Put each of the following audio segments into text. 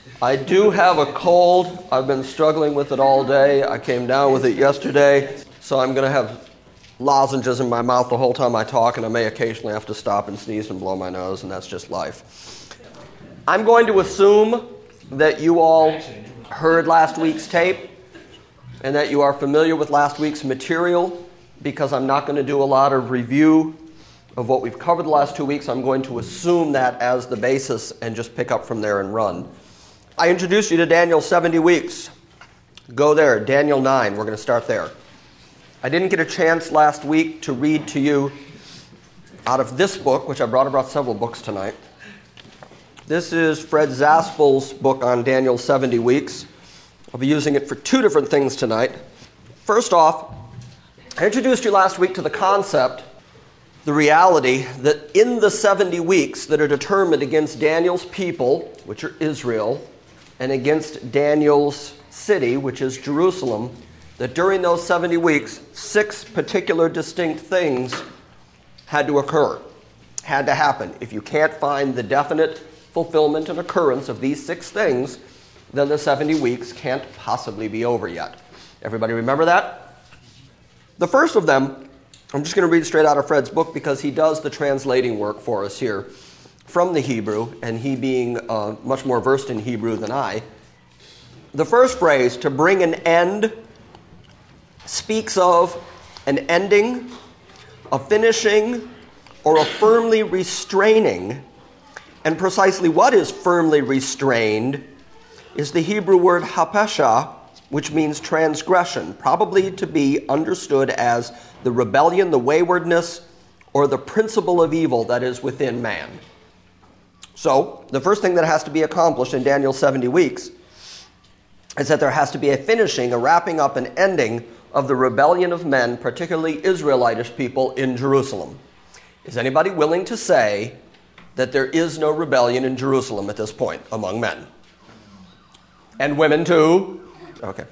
I do have a cold. I've been struggling with it all day. I came down with it yesterday, so I'm going to have lozenges in my mouth the whole time I talk, and I may occasionally have to stop and sneeze and blow my nose, and that's just life. I'm going to assume that you all heard last week's tape and that you are familiar with last week's material, because I'm not going to do a lot of review of what we've covered the last 2 weeks. I'm going to assume that as the basis and just pick up from there and run. I introduced you to Daniel's 70 weeks. Go there, Daniel 9. We're going to start there. I didn't get a chance last week to read to you out of this book, which I brought several books tonight. This is Fred Zaspel's book on Daniel's 70 weeks. I'll be using it for two different things tonight. First off, I introduced you last week to the concept, the reality, that in the 70 weeks that are determined against Daniel's people, which are Israel, and against Daniel's city, which is Jerusalem, that during those 70 weeks, 6 particular distinct things had to occur, had to happen. If you can't find the definite fulfillment and occurrence of these 6 things, then the 70 weeks can't possibly be over yet. Everybody remember that? The first of them, I'm just going to read straight out of Fred's book because he does the translating work for us here from the Hebrew, and he being much more versed in Hebrew than I. The first phrase, to bring an end, speaks of an ending, a finishing, or a firmly restraining. And precisely what is firmly restrained is the Hebrew word hapesha, which means transgression, probably to be understood as the rebellion, the waywardness, or the principle of evil that is within man. So, the first thing that has to be accomplished in Daniel's 70 weeks is that there has to be a finishing, a wrapping up, an ending of the rebellion of men, particularly Israelitish people in Jerusalem. Is anybody willing to say that there is no rebellion in Jerusalem at this point among men? And women too? Okay.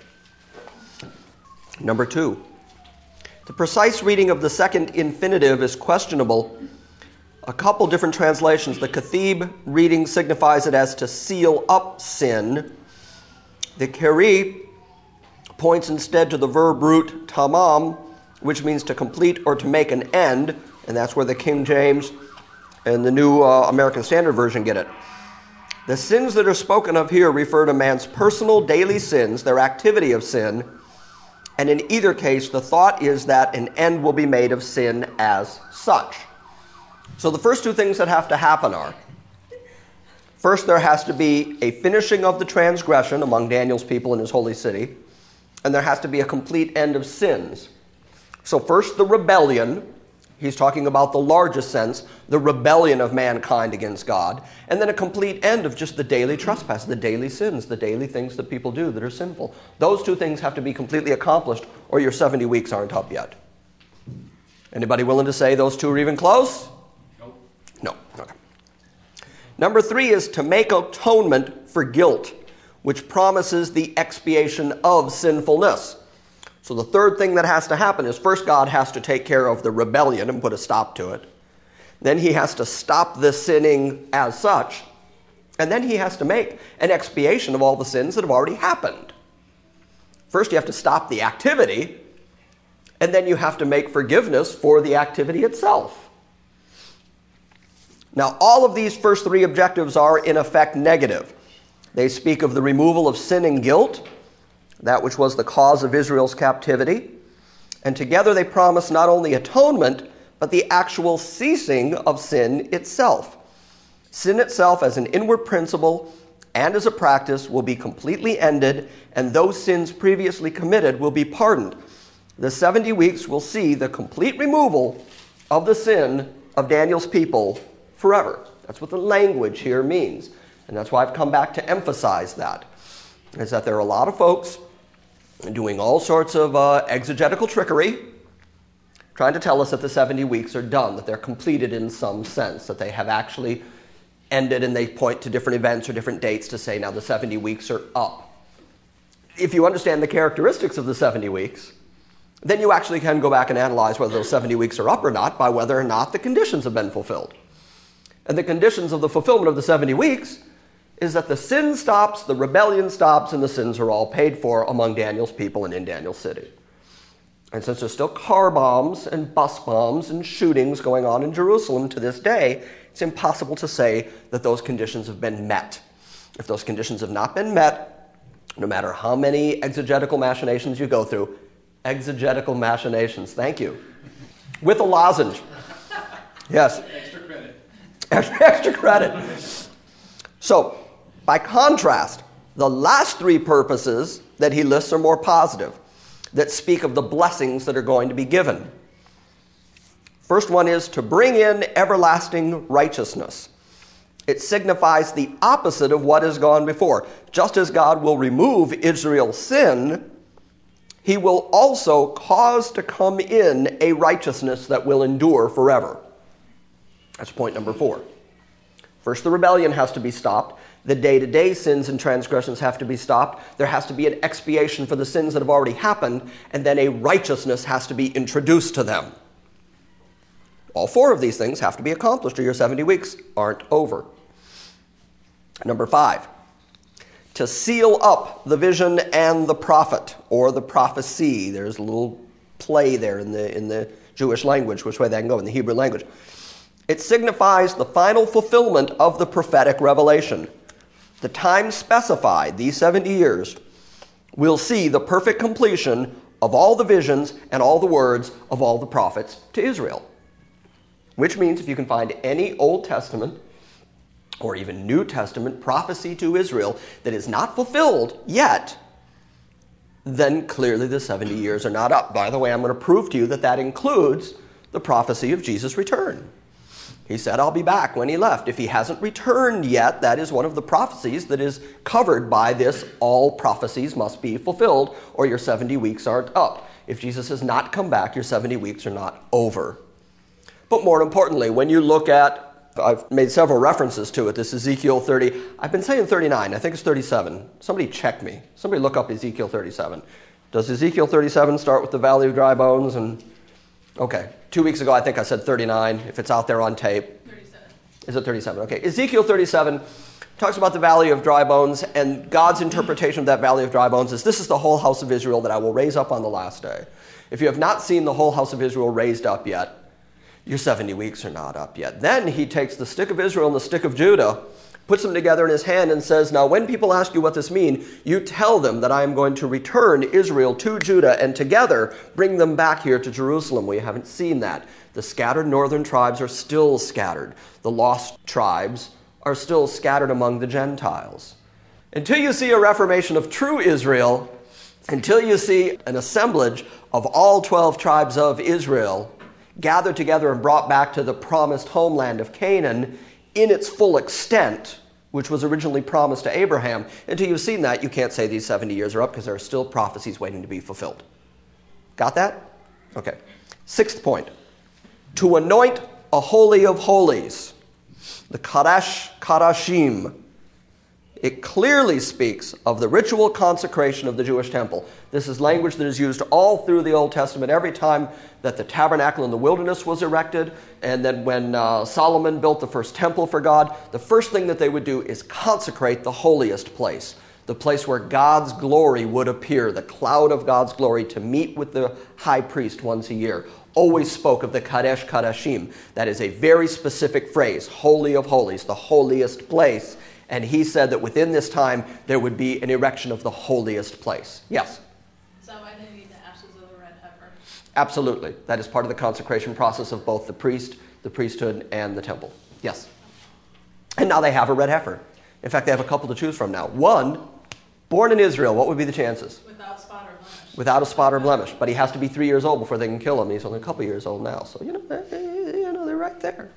Number 2. The precise reading of the second infinitive is questionable. A couple different translations. The Kathib reading signifies it as to seal up sin. The Keri points instead to the verb root tamam, which means to complete or to make an end, and that's where the King James and the New American Standard Version get it. The sins that are spoken of here refer to man's personal daily sins, their activity of sin, and in either case, the thought is that an end will be made of sin as such. So the first 2 things that have to happen are, first, there has to be a finishing of the transgression among Daniel's people in his holy city, and there has to be a complete end of sins. So first, the rebellion. He's talking about the largest sense, the rebellion of mankind against God, and then a complete end of just the daily trespass, the daily sins, the daily things that people do that are sinful. Those 2 things have to be completely accomplished, or your 70 weeks aren't up yet. Anybody willing to say those 2 are even close? Nope. No. Okay. Number 3 is to make atonement for guilt, which promises the expiation of sinfulness. So the third thing that has to happen is, first, God has to take care of the rebellion and put a stop to it. Then he has to stop the sinning as such. And then he has to make an expiation of all the sins that have already happened. First, you have to stop the activity, and then you have to make forgiveness for the activity itself. Now, all of these first 3 objectives are, in effect, negative. They speak of the removal of sin and guilt, that which was the cause of Israel's captivity. And together they promise not only atonement, but the actual ceasing of sin itself. Sin itself as an inward principle and as a practice will be completely ended, and those sins previously committed will be pardoned. The 70 weeks will see the complete removal of the sin of Daniel's people forever. That's what the language here means. And that's why I've come back to emphasize that, is that there are a lot of folks doing all sorts of exegetical trickery, trying to tell us that the 70 weeks are done, that they're completed in some sense, that they have actually ended, and they point to different events or different dates to say, now the 70 weeks are up. If you understand the characteristics of the 70 weeks, then you actually can go back and analyze whether those 70 weeks are up or not by whether or not the conditions have been fulfilled. And the conditions of the fulfillment of the 70 weeks is that the sin stops, the rebellion stops, and the sins are all paid for among Daniel's people and in Daniel's city. And since there's still car bombs and bus bombs and shootings going on in Jerusalem to this day, it's impossible to say that those conditions have been met. If those conditions have not been met, no matter how many exegetical machinations you go through, exegetical machinations, thank you, with a lozenge. Yes. Extra credit. Extra credit. So, by contrast, the last three purposes that he lists are more positive, that speak of the blessings that are going to be given. First one is to bring in everlasting righteousness. It signifies the opposite of what has gone before. Just as God will remove Israel's sin, he will also cause to come in a righteousness that will endure forever. That's point number 4. First, the rebellion has to be stopped. The day-to-day sins and transgressions have to be stopped. There has to be an expiation for the sins that have already happened, and then a righteousness has to be introduced to them. All 4 of these things have to be accomplished or your 70 weeks aren't over. Number 5, to seal up the vision and the prophet, or the prophecy. There's a little play there in the Jewish language, which way that can go in the Hebrew language. It signifies the final fulfillment of the prophetic revelation. The time specified, these 70 years, will see the perfect completion of all the visions and all the words of all the prophets to Israel. Which means if you can find any Old Testament or even New Testament prophecy to Israel that is not fulfilled yet, then clearly the 70 years are not up. By the way, I'm going to prove to you that that includes the prophecy of Jesus' return. He said, I'll be back when he left. If he hasn't returned yet, that is one of the prophecies that is covered by this, all prophecies must be fulfilled, or your 70 weeks aren't up. If Jesus has not come back, your 70 weeks are not over. But more importantly, when you look at, I've made several references to it, this Ezekiel 30, I've been saying 39, I think it's 37. Somebody check me. Somebody look up Ezekiel 37. Does Ezekiel 37 start with the Valley of Dry Bones? Okay. 2 weeks ago, I think I said 39, if it's out there on tape. 37. Is it 37? Okay. Ezekiel 37 talks about the Valley of Dry Bones, and God's interpretation of that Valley of Dry Bones is, this is the whole house of Israel that I will raise up on the last day. If you have not seen the whole house of Israel raised up yet, your 70 weeks are not up yet. Then he takes the stick of Israel and the stick of Judah, puts them together in his hand and says, now when people ask you what this means, you tell them that I am going to return Israel to Judah and together bring them back here to Jerusalem. We haven't seen that. The scattered northern tribes are still scattered. The lost tribes are still scattered among the Gentiles. Until you see a reformation of true Israel, until you see an assemblage of all 12 tribes of Israel gathered together and brought back to the promised homeland of Canaan in its full extent, which was originally promised to Abraham, until you've seen that, you can't say these 70 years are up because there are still prophecies waiting to be fulfilled. Got that? Okay. 6th point. To anoint a holy of holies, the Kadesh Kadashim. It clearly speaks of the ritual consecration of the Jewish temple. This is language that is used all through the Old Testament. Every time that the tabernacle in the wilderness was erected, and then when Solomon built the first temple for God, the first thing that they would do is consecrate the holiest place, the place where God's glory would appear, the cloud of God's glory, to meet with the high priest once a year. Always spoke of the Kadesh Kadashim. That is a very specific phrase, holy of holies, the holiest place. And he said that within this time, there would be an erection of the holiest place. Yes? So I didn't need the ashes of the red heifer. Absolutely. That is part of the consecration process of both the priest, the priesthood, and the temple. Yes? And now they have a red heifer. In fact, they have a couple to choose from now. One, born in Israel, what would be the chances? Without spot or blemish. Without a spot or blemish. But he has to be 3 years old before they can kill him. He's only a couple years old now. So, they're right there.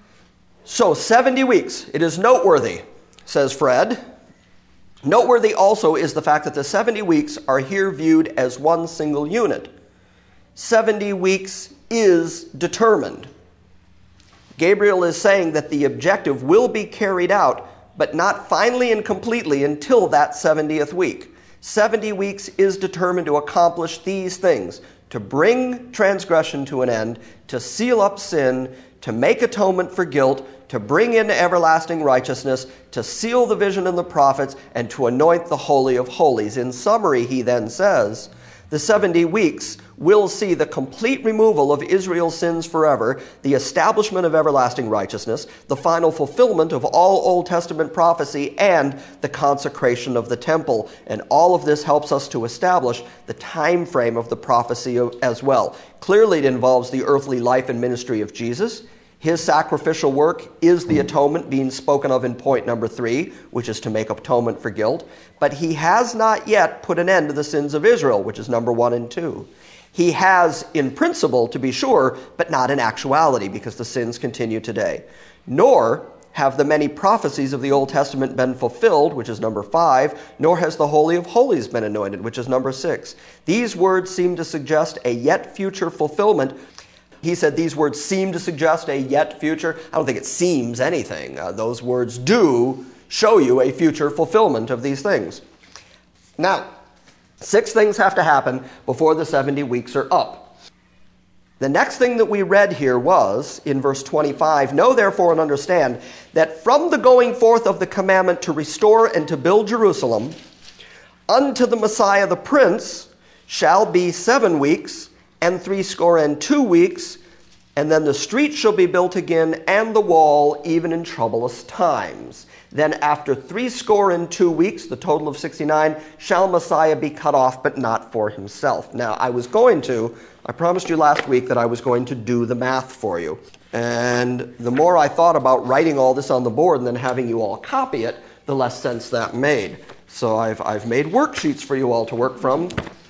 So, 70 weeks. It is noteworthy, says Fred. Noteworthy also is the fact that the 70 weeks are here viewed as one single unit. 70 weeks is determined. Gabriel is saying that the objective will be carried out, but not finally and completely until that 70th week. 70 weeks is determined to accomplish these things: to bring transgression to an end, to seal up sin, to make atonement for guilt, to bring in everlasting righteousness, to seal the vision and the prophets, and to anoint the Holy of Holies. In summary, he then says, the 70 weeks will see the complete removal of Israel's sins forever, the establishment of everlasting righteousness, the final fulfillment of all Old Testament prophecy, and the consecration of the temple. And all of this helps us to establish the time frame of the prophecy as well. Clearly, it involves the earthly life and ministry of Jesus. His sacrificial work is the atonement being spoken of in point number 3, which is to make atonement for guilt. But he has not yet put an end to the sins of Israel, which is number 1 and 2. He has in principle, to be sure, but not in actuality, because the sins continue today. Nor have the many prophecies of the Old Testament been fulfilled, which is number 5, nor has the Holy of Holies been anointed, which is number 6. These words seem to suggest a yet future fulfillment. He said these words seem to suggest a yet future. I don't think it seems anything. Those words do show you a future fulfillment of these things. Now, 6 things have to happen before the 70 weeks are up. The next thing that we read here was, in verse 25, know therefore and understand that from the going forth of the commandment to restore and to build Jerusalem, unto the Messiah the Prince shall be 7 weeks, and 62 weeks, and then the street shall be built again, and the wall, even in troublous times. Then after 62 weeks, the total of 69, shall Messiah be cut off, but not for himself. Now, I promised you last week that I was going to do the math for you. And the more I thought about writing all this on the board and then having you all copy it, the less sense that made. So I've made worksheets for you all to work from.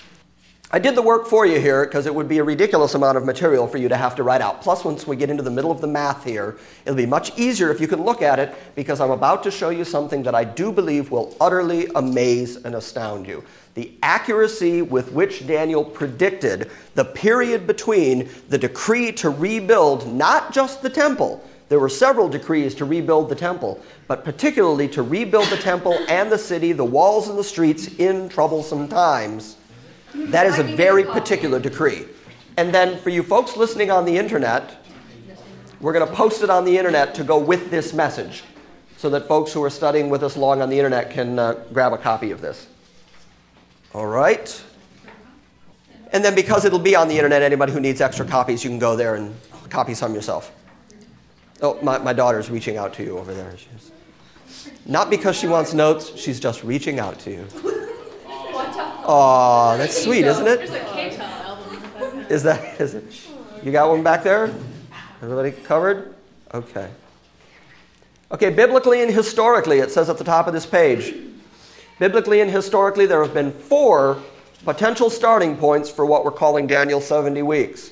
I did the work for you here because it would be a ridiculous amount of material for you to have to write out. Plus, once we get into the middle of the math here, it'll be much easier if you can look at it, because I'm about to show you something that I do believe will utterly amaze and astound you. The accuracy with which Daniel predicted the period between the decree to rebuild not just the temple. There were several decrees to rebuild the temple, but particularly to rebuild the temple and the city, the walls and the streets in troublesome times. That is a very particular decree. And then for you folks listening on the internet, we're going to post it on the internet to go with this message, so that folks who are studying with us along on the internet can grab a copy of this. All right. And then because it'll be on the internet, anybody who needs extra copies, you can go there and copy some yourself. Oh, my daughter's reaching out to you over there. Not because she wants notes, she's just reaching out to you. Oh, that's sweet, isn't it? There's a K-Tel album. Is it? You got one back there? Everybody covered? Okay. Okay, biblically and historically, it says at the top of this page, biblically and historically, there have been 4 potential starting points for what we're calling Daniel's 70 weeks.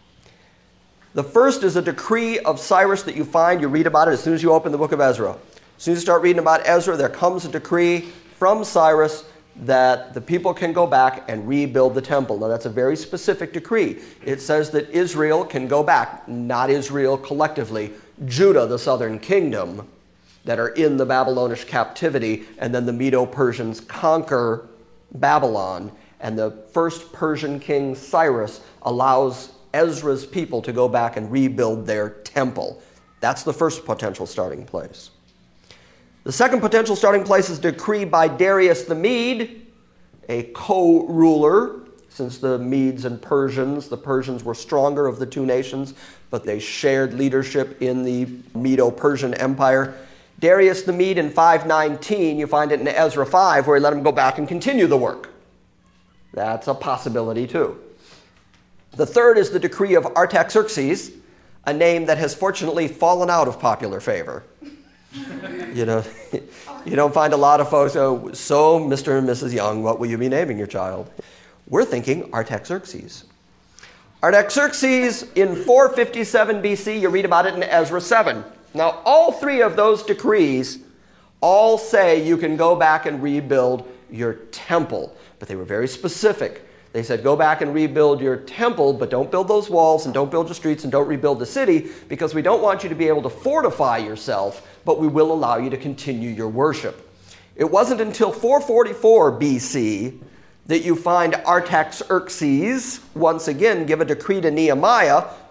The first is a decree of Cyrus that you find. You read about it as soon as you open the book of Ezra. As soon as you start reading about Ezra, there comes a decree from Cyrus that the people can go back and rebuild the temple. Now, that's a very specific decree. It says that Israel can go back, not Israel collectively, Judah, the southern kingdom, that are in the Babylonish captivity, and then the Medo-Persians conquer Babylon, and the first Persian king, Cyrus, allows Ezra's people to go back and rebuild their temple. That's the first potential starting place. The second potential starting place is a decree by Darius the Mede, a co-ruler, since the Medes and Persians, the Persians were stronger of the 2 nations, but they shared leadership in the Medo-Persian Empire. Darius the Mede in 519, you find it in Ezra 5, where he let him go back and continue the work. That's a possibility too. The third is the decree of Artaxerxes, a name that has fortunately fallen out of popular favor. You don't find a lot of folks, so Mr. and Mrs. Young, what will you be naming your child? We're thinking Artaxerxes. Artaxerxes in 457 BC, you read about it in Ezra 7. Now, all 3 of those decrees all say you can go back and rebuild your temple, but they were very specific. They said, go back and rebuild your temple, but don't build those walls and don't build your streets and don't rebuild the city, because we don't want you to be able to fortify yourself, but we will allow you to continue your worship. It wasn't until 444 BC that you find Artaxerxes once again give a decree to Nehemiah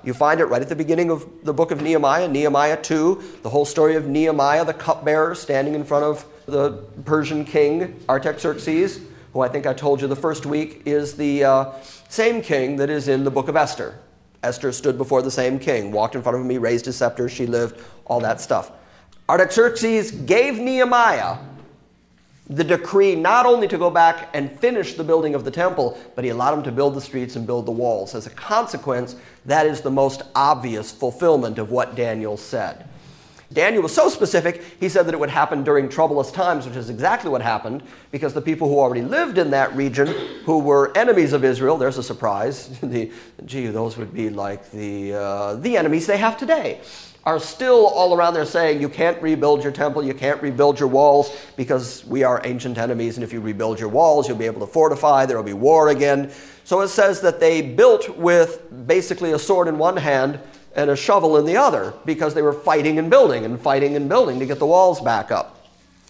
You find it right at the beginning of the book of Nehemiah, Nehemiah 2, the whole story of Nehemiah, the cupbearer, standing in front of the Persian king, Artaxerxes, who I think I told you the first week is the same king that is in the book of Esther. Esther stood before the same king, walked in front of him, he raised his scepter, she lived, all that stuff. Artaxerxes gave Nehemiah the decree not only to go back and finish the building of the temple, but he allowed him to build the streets and build the walls. As a consequence, that is the most obvious fulfillment of what Daniel said. Daniel was so specific, he said that it would happen during troublous times, which is exactly what happened, because the people who already lived in that region, who were enemies of Israel, there's a surprise, those would be like the enemies they have today, are still all around there saying, you can't rebuild your temple, you can't rebuild your walls, because we are ancient enemies, and if you rebuild your walls, you'll be able to fortify, there will be war again. So it says that they built with basically a sword in one hand and a shovel in the other, because they were fighting and building to get the walls back up.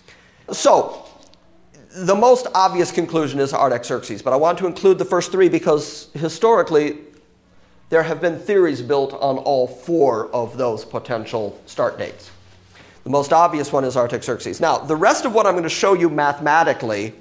So, the most obvious conclusion is Artaxerxes, but I want to include the first three because historically there have been theories built on all four of those potential start dates. The most obvious one is Artaxerxes. Now, the rest of what I'm going to show you mathematically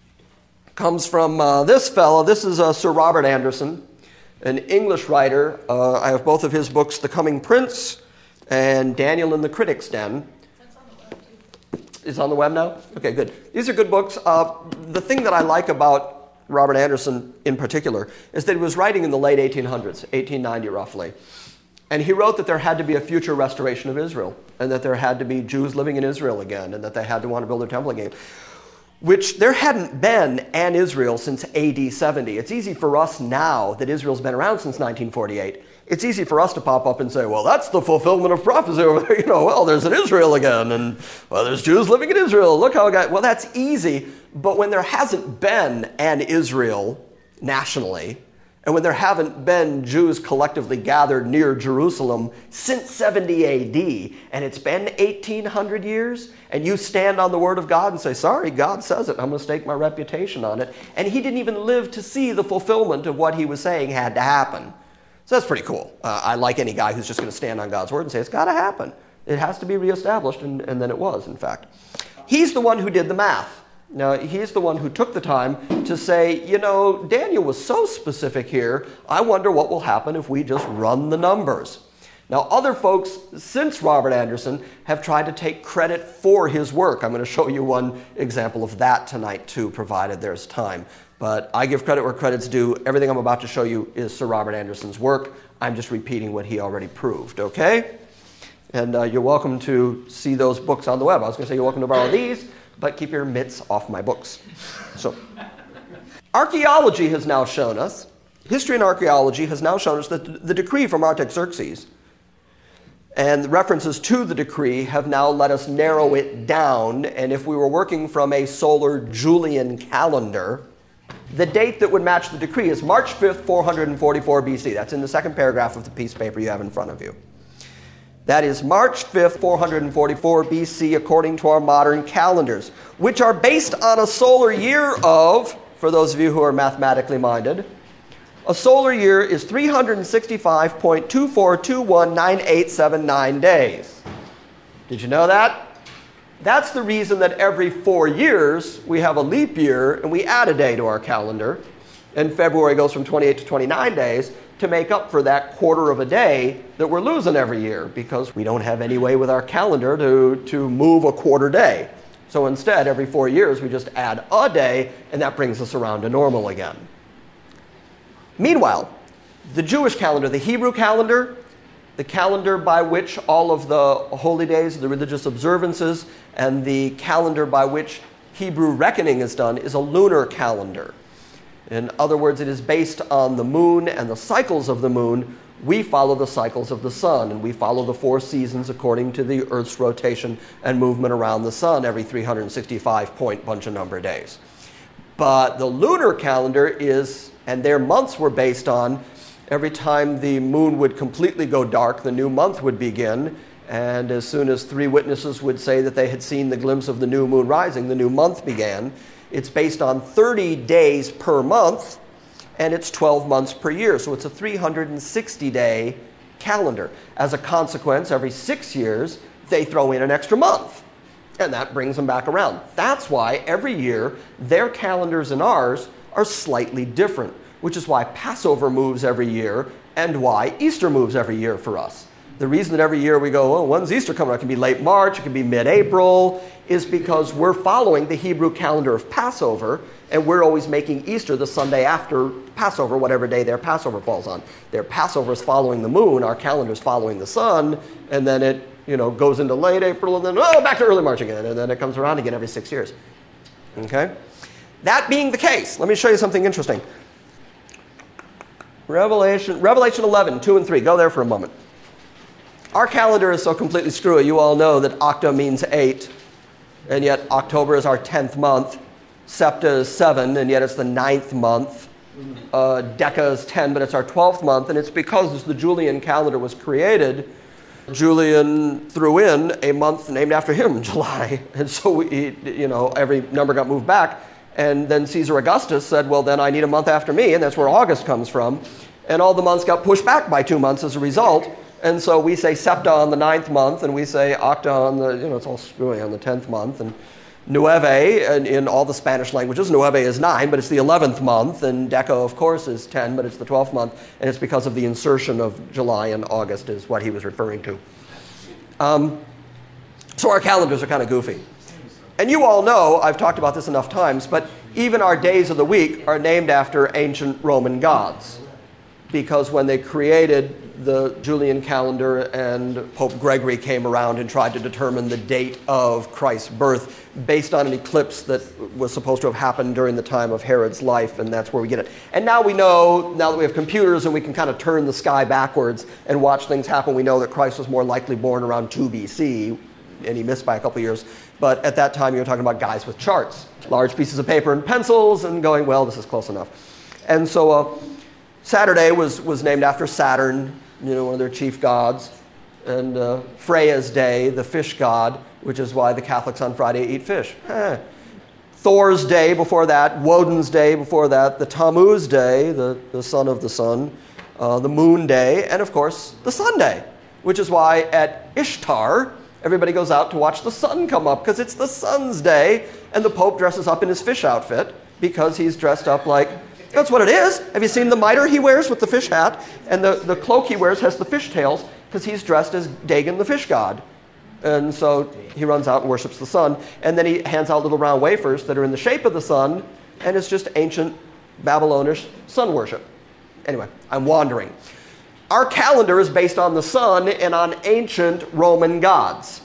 comes from this fellow. This is Sir Robert Anderson, an English writer. I have both of his books, The Coming Prince and Daniel in the Critic's Den. That's on the web too. It's on the web now? Okay, good. These are good books. The thing that I like about Robert Anderson in particular is that he was writing in the late 1800s, 1890 roughly. And he wrote that there had to be a future restoration of Israel, and that there had to be Jews living in Israel again, and that they had to want to build their temple again, which there hadn't been an Israel since AD 70. It's easy for us now that Israel's been around since 1948. It's easy for us to pop up and say, well, that's the fulfillment of prophecy over there. Well, there's an Israel again, and well, there's Jews living in Israel. Look how it got... Well, that's easy, but when there hasn't been an Israel nationally, and when there haven't been Jews collectively gathered near Jerusalem since 70 AD, and it's been 1,800 years, and you stand on the Word of God and say, sorry, God says it, I'm going to stake my reputation on it, and he didn't even live to see the fulfillment of what he was saying had to happen. So that's pretty cool. I like any guy who's just going to stand on God's Word and say, it's got to happen. It has to be reestablished, and then it was, in fact. He's the one who did the math. Now, he's the one who took the time to say, Daniel was so specific here, I wonder what will happen if we just run the numbers. Now, other folks since Robert Anderson have tried to take credit for his work. I'm going to show you one example of that tonight, too, provided there's time. But I give credit where credit's due. Everything I'm about to show you is Sir Robert Anderson's work. I'm just repeating what he already proved, okay? And you're welcome to see those books on the web. I was going to say you're welcome to borrow these, but keep your mitts off my books. So, archaeology has now shown us, history and archaeology has now shown us that the decree from Artaxerxes and the references to the decree have now let us narrow it down. And if we were working from a solar Julian calendar, the date that would match the decree is March 5th, 444 BC. That's in the second paragraph of the piece of paper you have in front of you. That is March 5th, 444 BC, according to our modern calendars, which are based on a solar year of, for those of you who are mathematically minded, a solar year is 365.24219879 days. Did you know that? That's the reason that every 4 years we have a leap year and we add a day to our calendar. And February goes from 28 to 29 days to make up for that quarter of a day that we're losing every year because we don't have any way with our calendar to move a quarter day. So instead, every 4 years, we just add a day, and that brings us around to normal again. Meanwhile, the Jewish calendar, the Hebrew calendar, the calendar by which all of the holy days, the religious observances, and the calendar by which Hebrew reckoning is done is a lunar calendar. In other words, it is based on the moon and the cycles of the moon. We follow the cycles of the sun, and we follow the 4 seasons according to the Earth's rotation and movement around the sun every 365 point bunch of number of days. But the lunar calendar is, and their months were based on, every time the moon would completely go dark, the new month would begin, and as soon as 3 witnesses would say that they had seen the glimpse of the new moon rising, the new month began. It's based on 30 days per month, and it's 12 months per year. So it's a 360-day calendar. As a consequence, every 6 years, they throw in an extra month. And that brings them back around. That's why every year, their calendars and ours are slightly different, which is why Passover moves every year and why Easter moves every year for us. The reason that every year we go, oh, when's Easter coming? It can be late March, it can be mid-April, is because we're following the Hebrew calendar of Passover, and we're always making Easter the Sunday after Passover, whatever day their Passover falls on. Their Passover is following the moon, our calendar is following the sun, and then it goes into late April, and then, back to early March again, and then it comes around again every 6 years. Okay? That being the case, let me show you something interesting. Revelation 11, 2 and 3. Go there for a moment. Our calendar is so completely screwy. You all know that octa means 8, and yet October is our 10th month. Septa is 7, and yet it's the 9th month. Deca is 10, but it's our 12th month, and it's because as the Julian calendar was created, Julian threw in a month named after him, July. And so every number got moved back. And then Caesar Augustus said, well, then I need a month after me, and that's where August comes from. And all the months got pushed back by 2 months as a result. And so we say Septa on the 9th month, and we say Octa on the, it's all screwy, on the 10th month. And Nueve, and in all the Spanish languages, Nueve is 9, but it's the 11th month. And Deca, of course, is 10, but it's the 12th month. And it's because of the insertion of July and August is what he was referring to. So our calendars are kind of goofy. And you all know, I've talked about this enough times, but even our days of the week are named after ancient Roman gods. Because when they created the Julian calendar and Pope Gregory came around and tried to determine the date of Christ's birth based on an eclipse that was supposed to have happened during the time of Herod's life, and that's where we get it. And now we know, now that we have computers and we can kind of turn the sky backwards and watch things happen, we know that Christ was more likely born around 2 BC, and he missed by a couple years. But at that time, you're talking about guys with charts, large pieces of paper and pencils, and going, well, this is close enough. And so Saturday was named after Saturn, one of their chief gods, and Freya's Day, the fish god, which is why the Catholics on Friday eat fish. Thor's Day before that, Woden's Day before that, the Tammuz Day, the son of the sun, the Moon Day, and of course, the Sunday, which is why at Ishtar, everybody goes out to watch the sun come up, because it's the sun's day, and the Pope dresses up in his fish outfit, because he's dressed up like, that's what it is. Have you seen the mitre he wears with the fish hat? And the cloak he wears has the fish tails, because he's dressed as Dagon the fish god. And so he runs out and worships the sun, and then he hands out little round wafers that are in the shape of the sun, and it's just ancient Babylonish sun worship. Anyway, I'm wandering. Our calendar is based on the sun and on ancient Roman gods.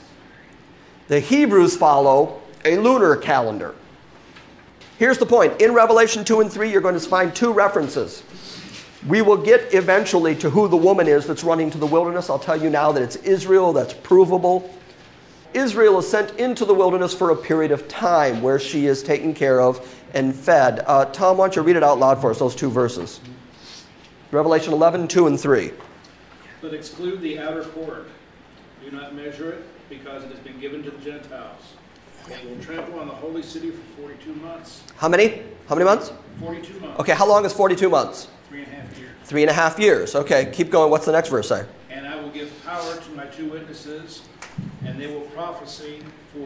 The Hebrews follow a lunar calendar. Here's the point. In Revelation 2 and 3, you're going to find 2 references. We will get eventually to who the woman is that's running to the wilderness. I'll tell you now that it's Israel. That's provable. Israel is sent into the wilderness for a period of time where she is taken care of and fed. Tom, why don't you read it out loud for us, those 2 verses. Revelation 11, 2 and 3. But exclude the outer court. Do not measure it, because it has been given to the Gentiles. They will trample on the holy city for 42 months. How many? How many months? 42 months. Okay, how long is 42 months? 3.5 years. 3.5 years. Okay, keep going. What's the next verse say? And I will give power to my 2 witnesses, and they will prophesy for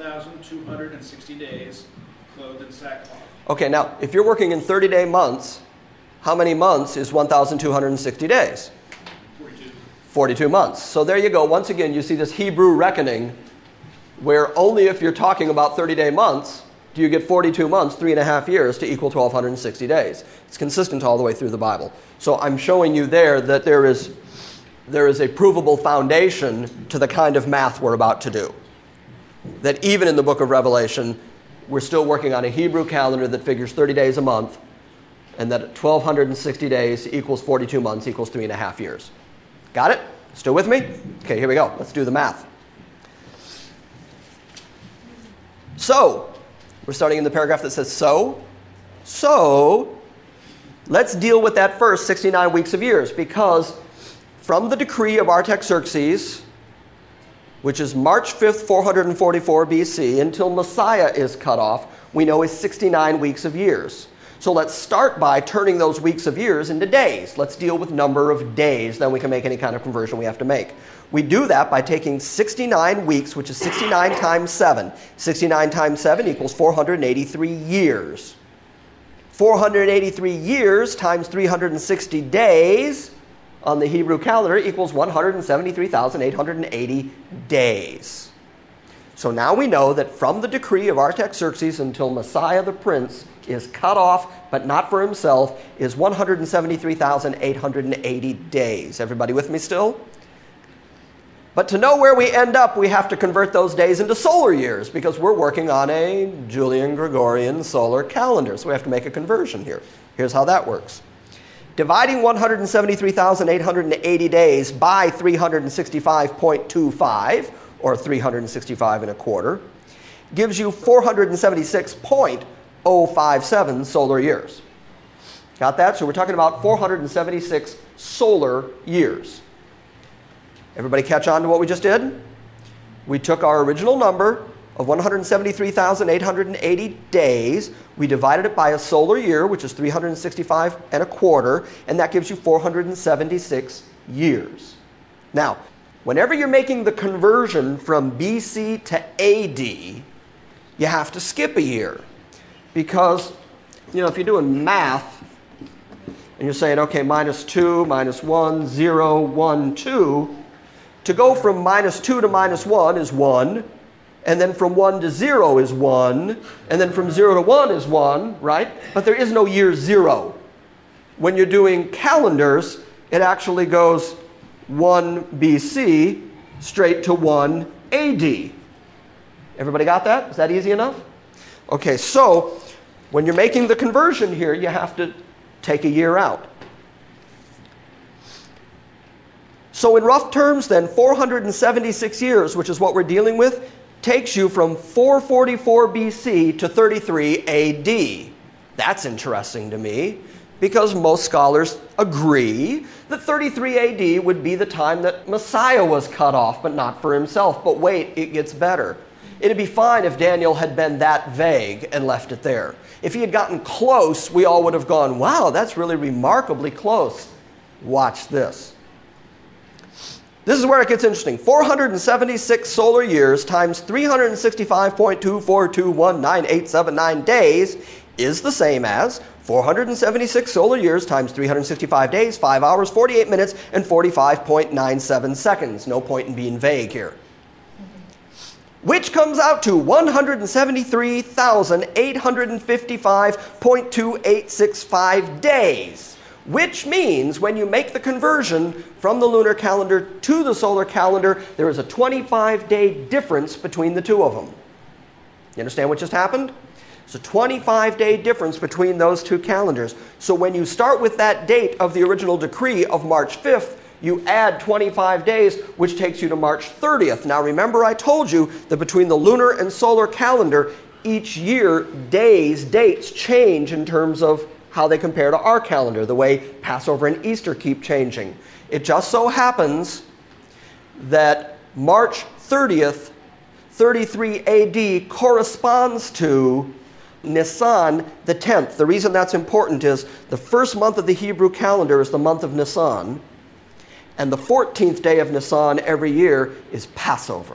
1,260 days, clothed in sackcloth. Okay, now, if you're working in 30-day months, how many months is 1,260 days? 42. 42 months. So there you go. Once again, you see this Hebrew reckoning where only if you're talking about 30-day months do you get 42 months, 3.5 years, to equal 1,260 days. It's consistent all the way through the Bible. So I'm showing you there that there is a provable foundation to the kind of math we're about to do. That even in the book of Revelation, we're still working on a Hebrew calendar that figures 30 days a month, and that 1,260 days equals 42 months equals 3.5 years. Got it? Still with me? Okay, here we go. Let's do the math. So, we're starting in the paragraph that says so. So, let's deal with that first 69 weeks of years, because from the decree of Artaxerxes, which is March 5th, 444 BC, until Messiah is cut off, we know is 69 weeks of years. So let's start by turning those weeks of years into days. Let's deal with number of days, then we can make any kind of conversion we have to make. We do that by taking 69 weeks, which is 69 times 7. 69 times 7 equals 483 years. 483 years times 360 days on the Hebrew calendar equals 173,880 days. So now we know that from the decree of Artaxerxes until Messiah the Prince is cut off, but not for himself, is 173,880 days. Everybody with me still? But to know where we end up, we have to convert those days into solar years because we're working on a Julian Gregorian solar calendar. So we have to make a conversion here. Here's how that works. Dividing 173,880 days by 365.25, or 365 and a quarter, gives you 476.057 solar years. Got that? So we're talking about 476 solar years. Everybody catch on to what we just did? We took our original number of 173,880 days. We divided it by a solar year, which is 365 and a quarter, and that gives you 476 years. Now, whenever you're making the conversion from BC to AD, you have to skip a year. Because, if you're doing math, and you're saying, okay, -2, -1, 0, 1, 2, to go from -2 to -1 is 1, and then from 1 to 0 is 1, and then from 0 to 1 is 1, right? But there is no year 0. When you're doing calendars, it actually goes 1 BC straight to 1 AD. Everybody got that? Is that easy enough? Okay, so when you're making the conversion here, you have to take a year out. So in rough terms then, 476 years, which is what we're dealing with, takes you from 444 BC to 33 AD. That's interesting to me, because most scholars agree that 33 AD would be the time that Messiah was cut off, but not for himself. But wait, it gets better. It'd be fine if Daniel had been that vague and left it there. If he had gotten close, we all would have gone, wow, that's really remarkably close. Watch this. This is where it gets interesting. 476 solar years times 365.24219,879 days is the same as 476 solar years times 365 days, 5 hours, 48 minutes, and 45.97 seconds. No point in being vague here. Which comes out to 173,855.2865 days. Which means when you make the conversion from the lunar calendar to the solar calendar, there is a 25-day difference between the two of them. You understand what just happened? It's a 25-day difference between those two calendars. So when you start with that date of the original decree of March 5th, you add 25 days, which takes you to March 30th. Now remember I told you that between the lunar and solar calendar, each year, dates change in terms of how they compare to our calendar, the way Passover and Easter keep changing. It just so happens that March 30th, 33 AD corresponds to Nisan the 10th. The reason that's important is the first month of the Hebrew calendar is the month of Nisan, and the 14th day of Nisan every year is Passover.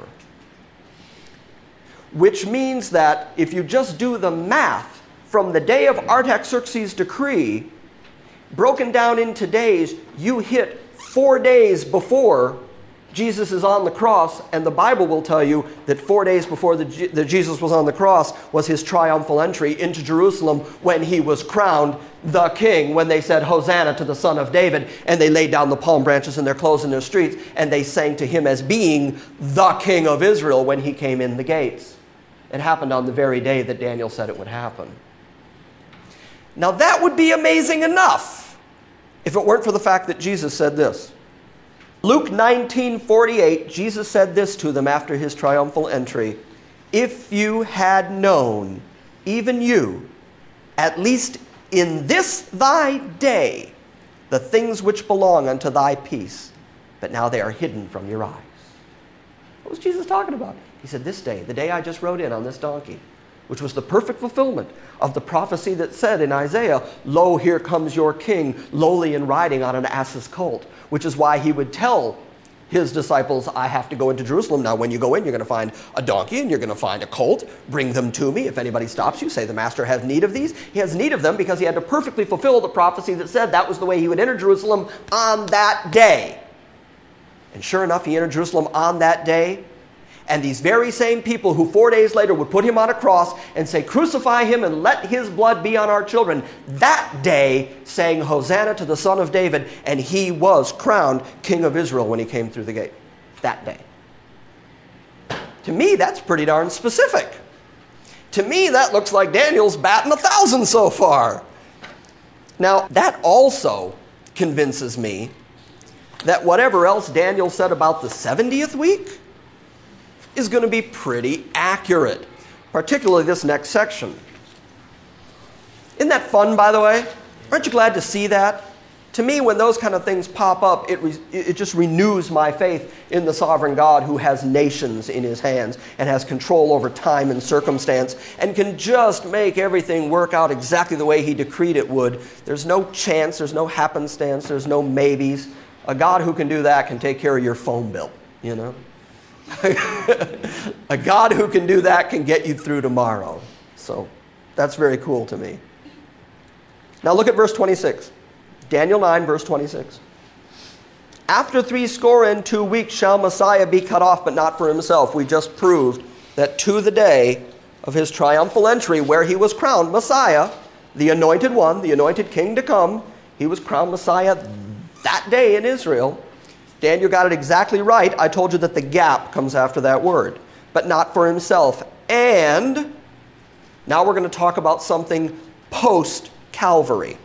Which means that if you just do the math from the day of Artaxerxes' decree, broken down into days, you hit 4 days before Jesus is on the cross, and the Bible will tell you that 4 days before that Jesus was on the cross was his triumphal entry into Jerusalem when he was crowned the king, when they said, Hosanna to the Son of David, and they laid down the palm branches in their clothes in their streets, and they sang to him as being the King of Israel when he came in the gates. It happened on the very day that Daniel said it would happen. Now that would be amazing enough if it weren't for the fact that Jesus said this. Luke 19:48, Jesus said this to them after his triumphal entry. If you had known, even you, at least in this thy day, the things which belong unto thy peace, but now they are hidden from your eyes. What was Jesus talking about? He said, this day, the day I just rode in on this donkey, which was the perfect fulfillment of the prophecy that said in Isaiah, "Lo, here comes your king, lowly and riding on an ass's colt," which is why he would tell his disciples, "I have to go into Jerusalem. Now, when you go in, you're going to find a donkey and you're going to find a colt. Bring them to me. If anybody stops you, say the master has need of these." He has need of them because he had to perfectly fulfill the prophecy that said that was the way he would enter Jerusalem on that day. And sure enough, he entered Jerusalem on that day. And these very same people who 4 days later would put him on a cross and say, "Crucify him and let his blood be on our children," that day sang Hosanna to the Son of David, and he was crowned King of Israel when he came through the gate. That day. To me, that's pretty darn specific. To me, that looks like Daniel's batting 1,000 so far. Now, that also convinces me that whatever else Daniel said about the 70th week is going to be pretty accurate, particularly this next section. Isn't that fun, by the way? Aren't you glad to see that? To me, when those kind of things pop up, it just renews my faith in the sovereign God who has nations in his hands and has control over time and circumstance and can just make everything work out exactly the way he decreed it would. There's no chance, there's no happenstance, there's no maybes. A God who can do that can take care of your phone bill, you know? A God who can do that can get you through tomorrow. So that's very cool to me. Now look at verse 26. Daniel 9, verse 26. "After 62 weeks shall Messiah be cut off, but not for himself." We just proved that to the day of his triumphal entry, where he was crowned Messiah, the anointed one, the anointed king to come, he was crowned Messiah that day in Israel. Daniel got it exactly right. I told you that the gap comes after that word. But not for himself. And now we're going to talk about something post-Calvary.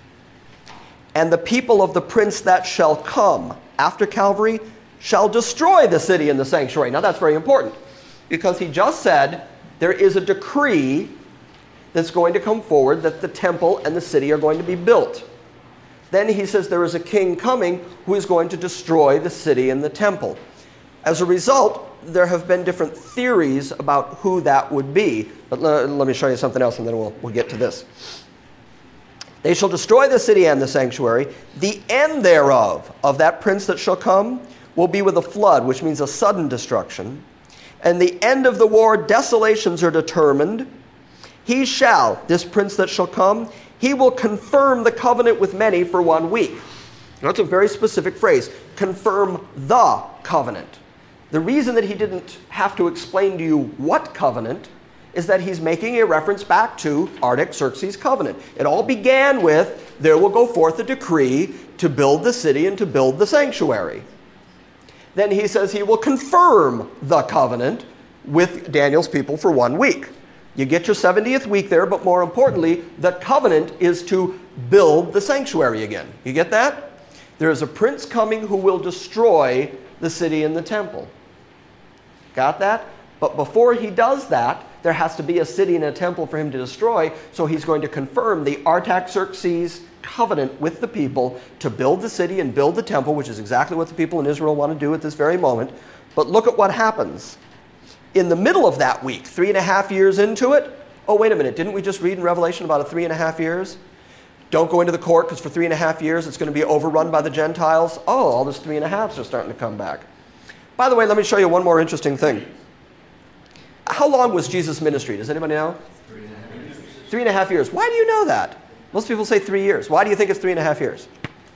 "And the people of the prince that shall come after Calvary shall destroy the city and the sanctuary." Now that's very important because he just said there is a decree that's going to come forward that the temple and the city are going to be built. Then he says there is a king coming who is going to destroy the city and the temple. As a result, there have been different theories about who that would be. But let me show you something else and then we'll get to this. "They shall destroy the city and the sanctuary. The end thereof, of that prince that shall come, will be with a flood," which means a sudden destruction. "And the end of the war, desolations are determined. He shall," this prince that shall come, "he will confirm the covenant with many for 1 week." That's a very specific phrase. Confirm the covenant. The reason that he didn't have to explain to you what covenant is that he's making a reference back to Artaxerxes' covenant. It all began with, "There will go forth a decree to build the city and to build the sanctuary." Then he says he will confirm the covenant with Daniel's people for 1 week. You get your 70th week there, but more importantly, the covenant is to build the sanctuary again. You get that? There is a prince coming who will destroy the city and the temple. Got that? But before he does that, there has to be a city and a temple for him to destroy, so he's going to confirm the Artaxerxes covenant with the people to build the city and build the temple, which is exactly what the people in Israel want to do at this very moment. But look at what happens. In the middle of that week, 3.5 years into it, oh, wait a minute, didn't we just read in Revelation about a 3.5 years? Don't go into the court because for 3.5 years it's going to be overrun by the Gentiles. Oh, all this 3.5s are starting to come back. By the way, let me show you one more interesting thing. How long was Jesus' ministry? Does anybody know? 3.5 years. 3.5 years. Why do you know that? Most people say 3 years. Why do you think it's 3.5 years?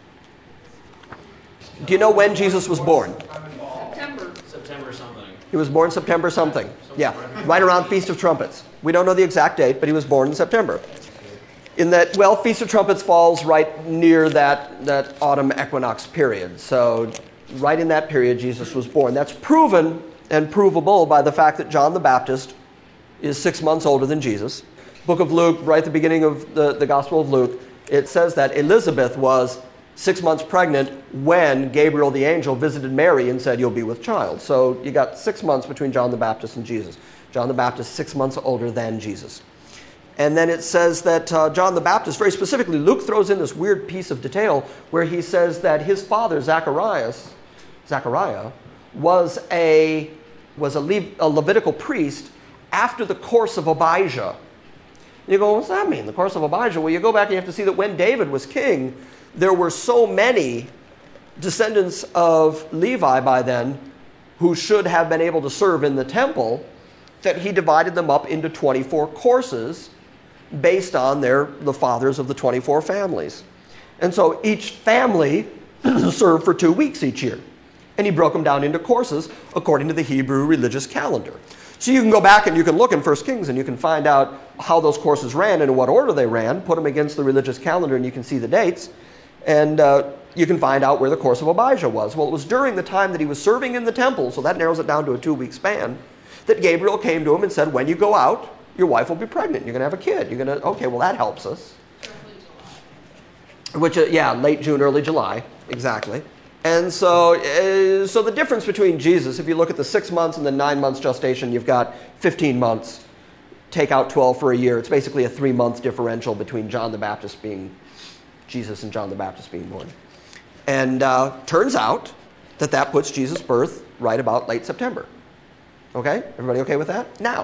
Do you know when Jesus was born? September something. He was born September something. Yeah, right around Feast of Trumpets. We don't know the exact date, but he was born in September. In that, well, Feast of Trumpets falls right near that autumn equinox period. So right in that period, Jesus was born. That's proven and provable by the fact that John the Baptist is 6 months older than Jesus. Book of Luke, right at the beginning of the Gospel of Luke, it says that Elizabeth was 6 months pregnant when Gabriel the angel visited Mary and said, "You'll be with child." So you got 6 months between John the Baptist and Jesus. John the Baptist 6 months older than Jesus. And then it says that John the Baptist, very specifically, Luke throws in this weird piece of detail where he says that his father, Zachariah, was a Levitical priest, after the course of Abijah. You go, what's that mean, the course of Abijah? Well, you go back and you have to see that when David was king, there were so many descendants of Levi by then who should have been able to serve in the temple that he divided them up into 24 courses based on the fathers of the 24 families. And so each family served for 2 weeks each year. And he broke them down into courses according to the Hebrew religious calendar. So you can go back and you can look in 1 Kings and you can find out how those courses ran and in what order they ran, put them against the religious calendar and you can see the dates. And you can find out where the course of Abijah was. Well, it was during the time that he was serving in the temple, so that narrows it down to a 2-week span, that Gabriel came to him and said, when you go out, your wife will be pregnant. You're going to have a kid. You're going to, okay, well, that helps us. Which, late June, early July, exactly. And so the difference between Jesus, if you look at the 6 months and the 9 months gestation, you've got 15 months. Take out 12 for a year. It's basically a 3-month differential between John the Baptist being Jesus and John the Baptist being born. And turns out that puts Jesus' birth right about late September. Okay? Everybody okay with that? Now,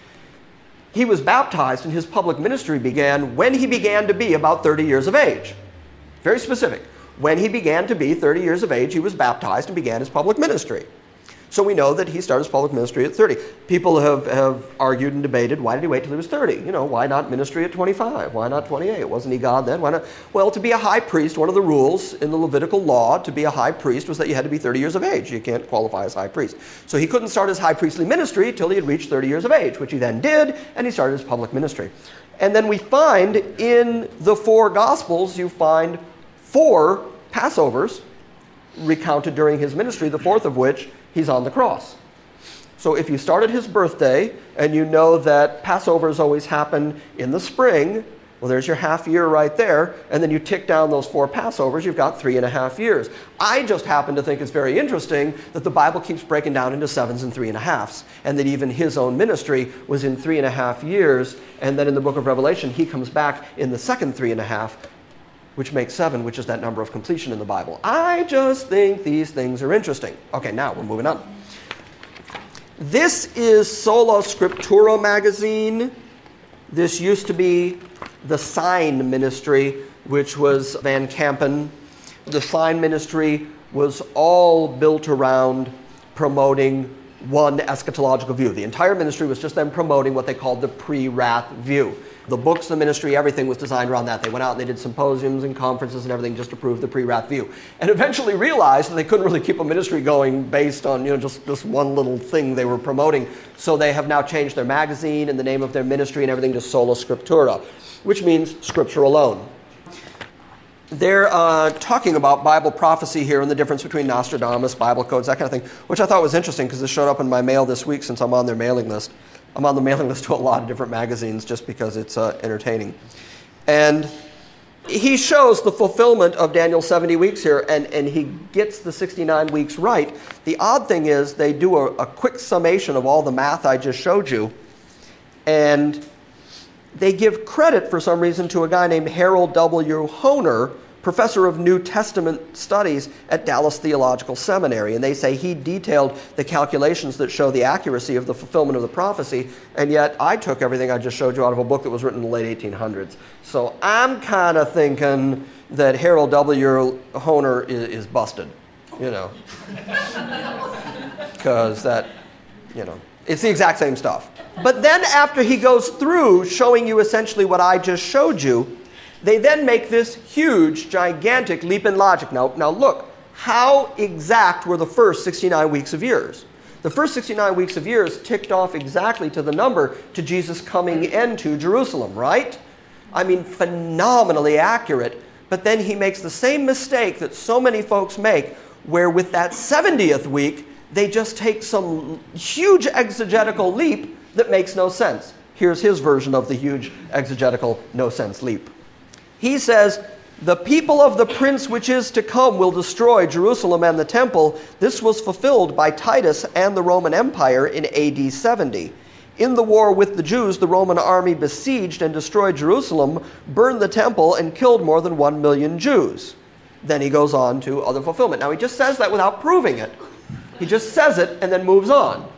he was baptized and his public ministry began when he began to be about 30 years of age. Very specific. When he began to be 30 years of age, he was baptized and began his public ministry. So we know that he started his public ministry at 30. People have argued and debated, why did he wait till he was 30? Why not ministry at 25? Why not 28? Wasn't he God then? Why not? Well, to be a high priest, one of the rules in the Levitical law to be a high priest was that you had to be 30 years of age. You can't qualify as high priest. So he couldn't start his high priestly ministry till he had reached 30 years of age, which he then did, and he started his public ministry. And then we find in the 4 Gospels, you find 4 Passovers recounted during his ministry, the 4th of which he's on the cross. So if you started his birthday and you know that Passovers always happen in the spring, well, there's your half year right there, and then you tick down those 4 Passovers, you've got 3.5 years. I just happen to think it's very interesting that the Bible keeps breaking down into 7s and 3.5s, and that even his own ministry was in 3.5 years, and then in the book of Revelation, he comes back in the second 3.5, which makes 7, which is that number of completion in the Bible. I just think these things are interesting. Okay, now we're moving on. This is Sola Scriptura magazine. This used to be the Sign Ministry, which was Van Kampen. The Sign Ministry was all built around promoting one eschatological view. The entire ministry was just them promoting what they called the pre-wrath view. The books, the ministry, everything was designed around that. They went out and they did symposiums and conferences and everything just to prove the pre-wrath view. And eventually realized that they couldn't really keep a ministry going based on just this one little thing they were promoting. So they have now changed their magazine and the name of their ministry and everything to Sola Scriptura, which means Scripture alone. They're talking about Bible prophecy here and the difference between Nostradamus, Bible codes, that kind of thing, which I thought was interesting because it showed up in my mail this week since I'm on their mailing list. I'm on the mailing list to a lot of different magazines just because it's entertaining. And he shows the fulfillment of Daniel's 70 weeks here, and he gets the 69 weeks right. The odd thing is they do a quick summation of all the math I just showed you, and they give credit for some reason to a guy named Harold W. Hoehner, professor of New Testament studies at Dallas Theological Seminary. And they say he detailed the calculations that show the accuracy of the fulfillment of the prophecy, and yet I took everything I just showed you out of a book that was written in the late 1800s. So I'm kind of thinking that Harold W. Hoehner is busted, because that, it's the exact same stuff. But then after he goes through showing you essentially what I just showed you, they then make this huge, gigantic leap in logic. Now look, how exact were the first 69 weeks of years? The first 69 weeks of years ticked off exactly to the number to Jesus coming into Jerusalem, right? I mean, phenomenally accurate. But then he makes the same mistake that so many folks make, where with that 70th week, they just take some huge exegetical leap that makes no sense. Here's his version of the huge exegetical no-sense leap. He says, "The people of the prince which is to come will destroy Jerusalem and the temple. This was fulfilled by Titus and the Roman Empire in AD 70. In the war with the Jews, the Roman army besieged and destroyed Jerusalem, burned the temple, and killed more than 1 million Jews." Then he goes on to other fulfillment. Now he just says that without proving it. He just says it and then moves on.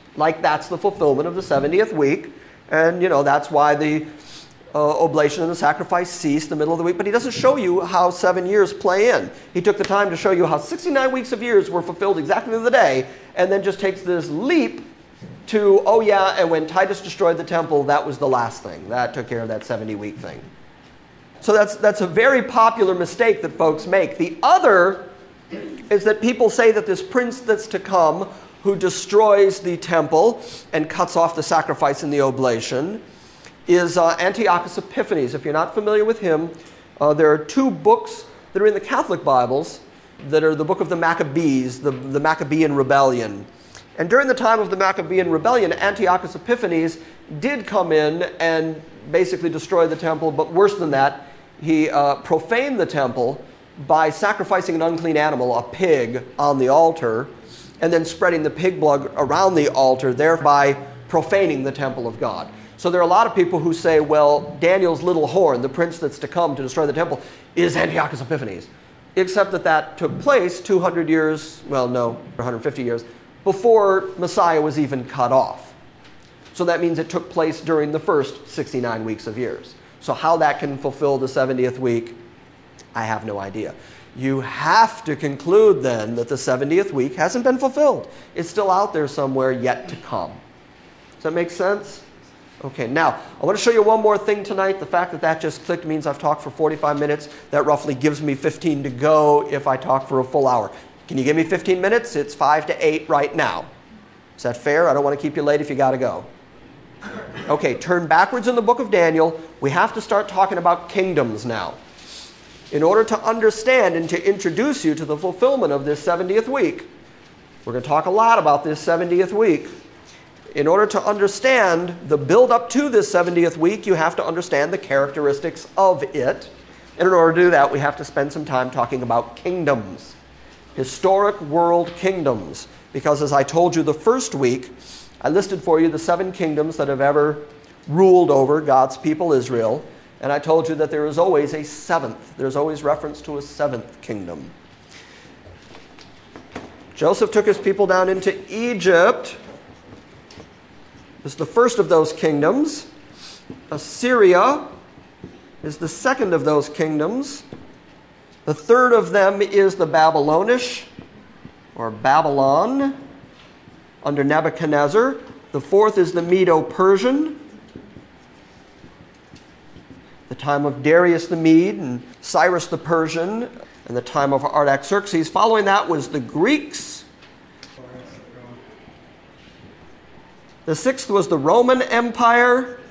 like that's the fulfillment of the 70th week. And, that's why the oblation and the sacrifice ceased in the middle of the week. But he doesn't show you how 7 years play in. He took the time to show you how 69 weeks of years were fulfilled exactly to the day, and then just takes this leap to, and when Titus destroyed the temple, that was the last thing. That took care of that 70-week thing. So that's a very popular mistake that folks make. The other is that people say that this prince that's to come, who destroys the temple and cuts off the sacrifice and the oblation, is Antiochus Epiphanes. If you're not familiar with him, there are two books that are in the Catholic Bibles that are the book of the Maccabees, the Maccabean Rebellion. And during the time of the Maccabean Rebellion, Antiochus Epiphanes did come in and basically destroy the temple, but worse than that, he profaned the temple by sacrificing an unclean animal, a pig, on the altar, and then spreading the pig blood around the altar, thereby profaning the temple of God. So there are a lot of people who say, well, Daniel's little horn, the prince that's to come to destroy the temple, is Antiochus Epiphanes. Except that took place 200 years, 150 years, before Messiah was even cut off. So that means it took place during the first 69 weeks of years. So how that can fulfill the 70th week, I have no idea. You have to conclude then that the 70th week hasn't been fulfilled. It's still out there somewhere yet to come. Does that make sense? Okay, now, I want to show you one more thing tonight. The fact that just clicked means I've talked for 45 minutes. That roughly gives me 15 to go if I talk for a full hour. Can you give me 15 minutes? It's 5 to 8 right now. Is that fair? I don't want to keep you late if you got to go. Okay, turn backwards in the book of Daniel. We have to start talking about kingdoms now. In order to understand and to introduce you to the fulfillment of this 70th week, we're going to talk a lot about this 70th week. In order to understand the build-up to this 70th week, you have to understand the characteristics of it. And in order to do that, we have to spend some time talking about kingdoms, historic world kingdoms. Because as I told you the first week, I listed for you the 7 kingdoms that have ever ruled over God's people Israel. And I told you that there is always a 7th. There's always reference to a 7th kingdom. Joseph took his people down into Egypt. This is the first of those kingdoms. Assyria is the second of those kingdoms. The third of them is the Babylonish, or Babylon, under Nebuchadnezzar. The fourth is the Medo-Persian, the time of Darius the Mede and Cyrus the Persian, and the time of Artaxerxes. Following that was the Greeks. The sixth was the Roman Empire.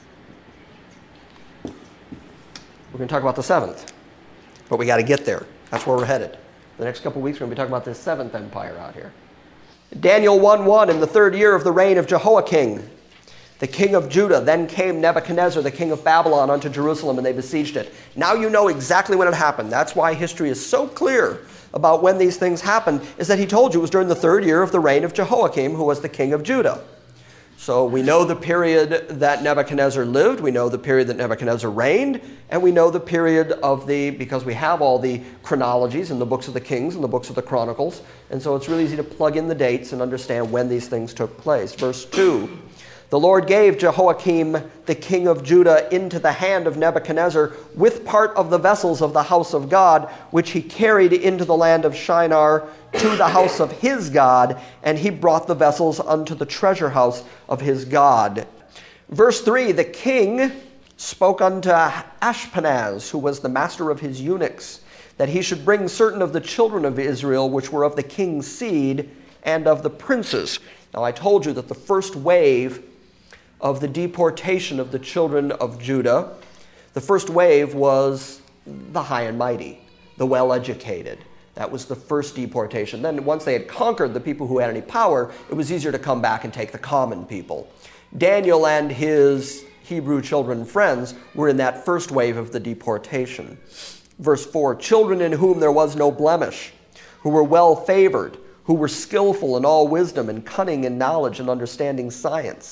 We're going to talk about the 7th, but we got to get there. That's where we're headed. The next couple of weeks, we're going to be talking about this 7th empire out here. Daniel 1:1, in the 3rd year of the reign of Jehoiakim, the king of Judah, then came Nebuchadnezzar, the king of Babylon, unto Jerusalem, and they besieged it. Now you know exactly when it happened. That's why history is so clear about when these things happened, is that he told you it was during the 3rd year of the reign of Jehoiakim, who was the king of Judah. So we know the period that Nebuchadnezzar lived, we know the period that Nebuchadnezzar reigned, and we know the period of because we have all the chronologies in the books of the Kings and the books of the Chronicles, and so it's really easy to plug in the dates and understand when these things took place. Verse 2, the Lord gave Jehoiakim, the king of Judah, into the hand of Nebuchadnezzar with part of the vessels of the house of God, which he carried into the land of Shinar to the house of his God, and he brought the vessels unto the treasure house of his God. Verse 3, the king spoke unto Ashpenaz, who was the master of his eunuchs, that he should bring certain of the children of Israel, which were of the king's seed and of the princes. Now I told you that the first wave of the deportation of the children of Judah, the first wave was the high and mighty, the well-educated. That was the first deportation. Then once they had conquered the people who had any power, it was easier to come back and take the common people. Daniel and his Hebrew children friends were in that first wave of the deportation. Verse 4, children in whom there was no blemish, who were well favored, who were skillful in all wisdom and cunning in knowledge and understanding science.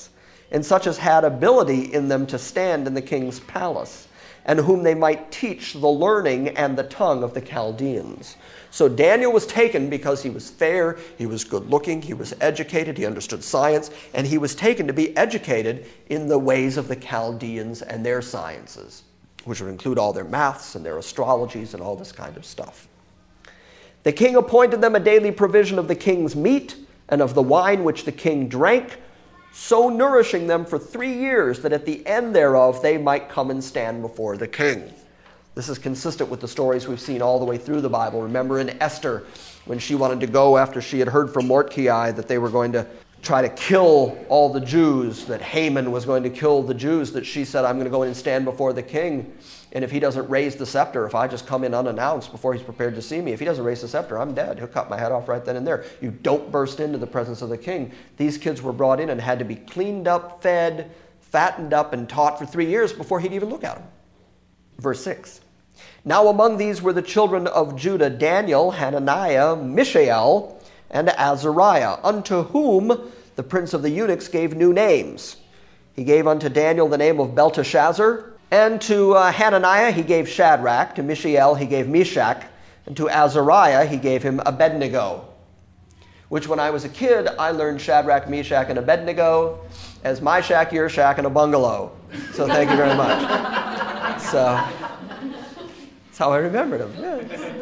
and such as had ability in them to stand in the king's palace, and whom they might teach the learning and the tongue of the Chaldeans. So Daniel was taken because he was fair, he was good looking, he was educated, he understood science, and he was taken to be educated in the ways of the Chaldeans and their sciences, which would include all their maths and their astrologies and all this kind of stuff. The king appointed them a daily provision of the king's meat and of the wine which the king drank, so nourishing them for 3 years, that at the end thereof they might come and stand before the king. This is consistent with the stories we've seen all the way through the Bible. Remember in Esther, when she wanted to go after she had heard from Mordecai that they were going to try to kill all the Jews, that Haman was going to kill the Jews, that she said, I'm going to go in and stand before the king, and if he doesn't raise the scepter, if I just come in unannounced before he's prepared to see me, if he doesn't raise the scepter, I'm dead. He'll cut my head off right then and there. You don't burst into the presence of the king. These kids were brought in and had to be cleaned up, fed, fattened up, and taught for 3 years before he'd even look at them. Verse 6. Now among these were the children of Judah, Daniel, Hananiah, Mishael, and Azariah, unto whom the prince of the eunuchs gave new names. He gave unto Daniel the name of Belteshazzar, and to Hananiah he gave Shadrach, to Mishael he gave Meshach, and to Azariah he gave him Abednego. Which when I was a kid, I learned Shadrach, Meshach, and Abednego as my shack, your shack, and a bungalow. So thank you very much. So that's how I remembered him. Yeah.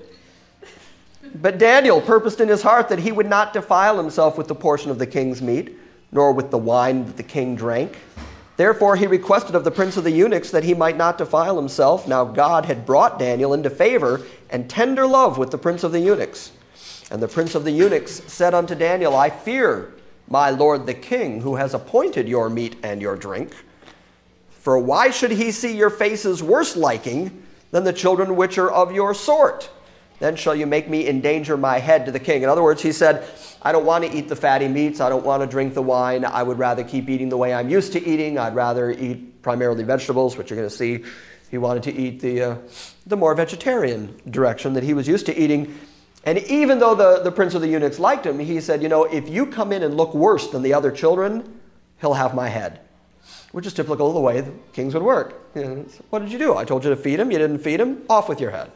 But Daniel purposed in his heart that he would not defile himself with the portion of the king's meat, nor with the wine that the king drank. Therefore he requested of the prince of the eunuchs that he might not defile himself. Now God had brought Daniel into favor and tender love with the prince of the eunuchs. And the prince of the eunuchs said unto Daniel, I fear my lord the king, who has appointed your meat and your drink. For why should he see your faces worse liking than the children which are of your sort? Then shall you make me endanger my head to the king. In other words, he said, I don't want to eat the fatty meats. I don't want to drink the wine. I would rather keep eating the way I'm used to eating. I'd rather eat primarily vegetables, which you're going to see. He wanted to eat the more vegetarian direction that he was used to eating. And even though the prince of the eunuchs liked him, he said, if you come in and look worse than the other children, he'll have my head. Which is typical of the way the kings would work. What did you do? I told you to feed him. You didn't feed him. Off with your head.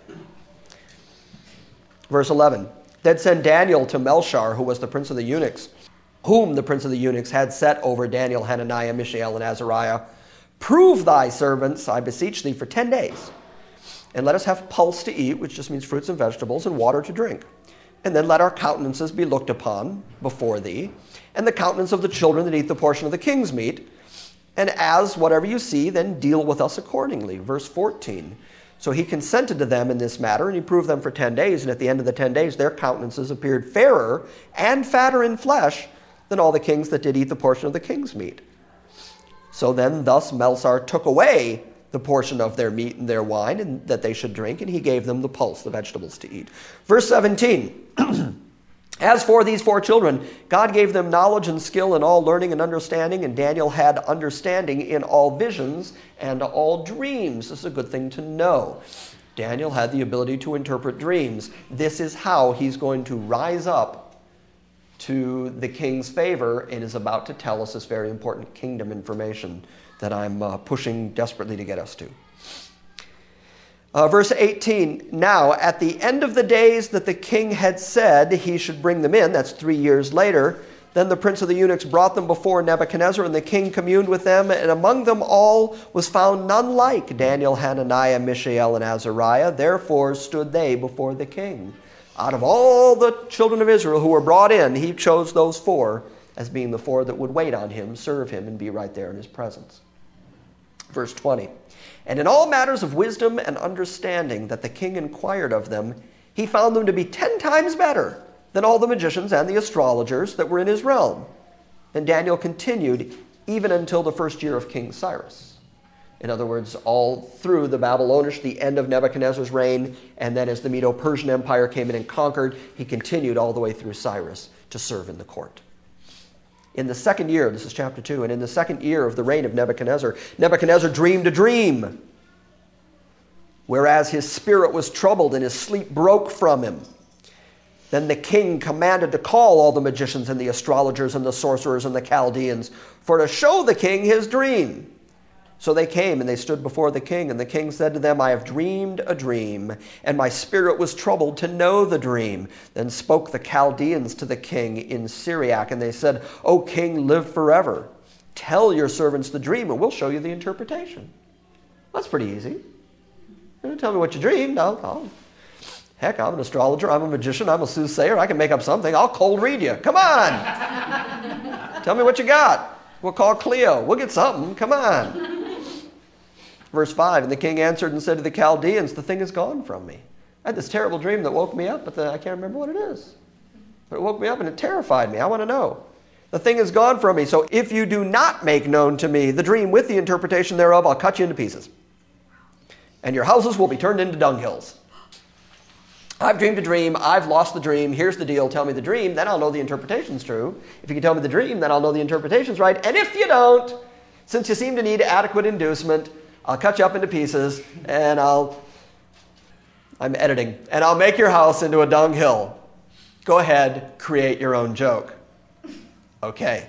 Verse 11. Then send Daniel to Melchar, who was the prince of the eunuchs, whom the prince of the eunuchs had set over Daniel, Hananiah, Mishael, and Azariah. Prove thy servants, I beseech thee, for 10 days. And let us have pulse to eat, which just means fruits and vegetables, and water to drink. And then let our countenances be looked upon before thee, and the countenance of the children that eat the portion of the king's meat. And as whatever you see, then deal with us accordingly. Verse 14. So he consented to them in this matter, and he proved them for 10 days. And at the end of the 10 days, their countenances appeared fairer and fatter in flesh than all the kings that did eat the portion of the king's meat. So then thus Melchar took away the portion of their meat and their wine, and that they should drink, and he gave them the pulse, the vegetables to eat. Verse 17. As for these 4 children, God gave them knowledge and skill in all learning and understanding, and Daniel had understanding in all visions and all dreams. This is a good thing to know. Daniel had the ability to interpret dreams. This is how he's going to rise up to the king's favor and is about to tell us this very important kingdom information that I'm pushing desperately to get us to. Verse 18, now at the end of the days that the king had said he should bring them in, that's 3 years later, then the prince of the eunuchs brought them before Nebuchadnezzar, and the king communed with them, and among them all was found none like Daniel, Hananiah, Mishael, and Azariah. Therefore stood they before the king. Out of all the children of Israel who were brought in, he chose those 4 as being the 4 that would wait on him, serve him, and be right there in his presence. Verse 20. And in all matters of wisdom and understanding that the king inquired of them, he found them to be 10 times better than all the magicians and the astrologers that were in his realm. And Daniel continued even until the 1st year of King Cyrus. In other words, all through the Babylonish, the end of Nebuchadnezzar's reign, and then as the Medo-Persian Empire came in and conquered, he continued all the way through Cyrus to serve in the court. In the 2nd year, this is chapter 2, and in the 2nd year of the reign of Nebuchadnezzar, Nebuchadnezzar dreamed a dream, whereas his spirit was troubled and his sleep broke from him. Then the king commanded to call all the magicians and the astrologers and the sorcerers and the Chaldeans, for to show the king his dream. So they came, and they stood before the king, and the king said to them, I have dreamed a dream, and my spirit was troubled to know the dream. Then spoke the Chaldeans to the king in Syriac, and they said, O king, live forever. Tell your servants the dream, and we'll show you the interpretation. That's pretty easy. You tell me what you dreamed. Heck, I'm an astrologer, I'm a magician, I'm a soothsayer. I can make up something. I'll cold read you. Come on. Tell me what you got. We'll call Cleo. We'll get something. Come on. Verse 5, and the king answered and said to the Chaldeans, the thing is gone from me. I had this terrible dream that woke me up, but I can't remember what it is. But it woke me up and it terrified me. I want to know. The thing is gone from me. So if you do not make known to me the dream with the interpretation thereof, I'll cut you into pieces. And your houses will be turned into dunghills. I've dreamed a dream. I've lost the dream. Here's the deal. Tell me the dream. Then I'll know the interpretation's true. If you can tell me the dream, then I'll know the interpretation's right. And if you don't, since you seem to need adequate inducement, I'll cut you up into pieces, and I'm editing, and I'll make your house into a dunghill. Go ahead, create your own joke. Okay.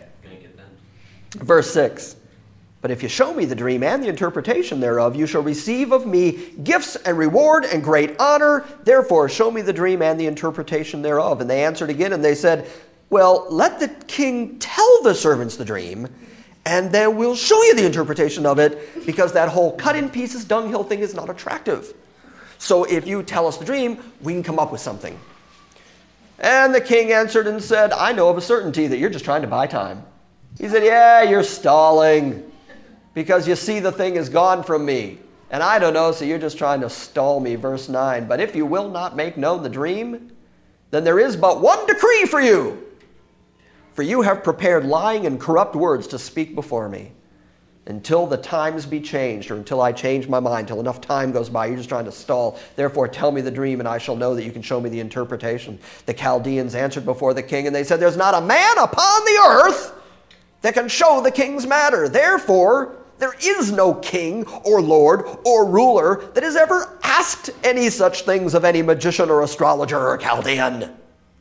Verse 6. But if you show me the dream and the interpretation thereof, you shall receive of me gifts and reward and great honor. Therefore, show me the dream and the interpretation thereof. And they answered again, and they said, well, let the king tell the servants the dream, and then we'll show you the interpretation of it, because that whole cut in pieces dunghill thing is not attractive. So if you tell us the dream, we can come up with something. And the king answered and said, I know of a certainty that you're just trying to buy time. He said, yeah, you're stalling, because you see the thing is gone from me. And I don't know, so you're just trying to stall me. Verse 9, but if you will not make known the dream, then there is but one decree for you. For you have prepared lying and corrupt words to speak before me. Until the times be changed, or until I change my mind, till enough time goes by, you're just trying to stall. Therefore tell me the dream, and I shall know that you can show me the interpretation. The Chaldeans answered before the king, and they said, there's not a man upon the earth that can show the king's matter. Therefore, there is no king or lord or ruler that has ever asked any such things of any magician or astrologer or Chaldean.